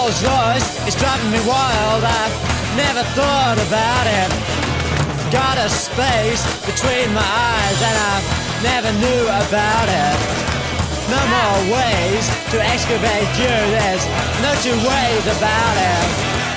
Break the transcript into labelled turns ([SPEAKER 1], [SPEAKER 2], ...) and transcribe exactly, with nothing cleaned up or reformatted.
[SPEAKER 1] Rolls Royce is driving me wild. I've never thought about it. Got a space between my eyes and I never knew about it. No more ways to excavate you. There's no two ways about it.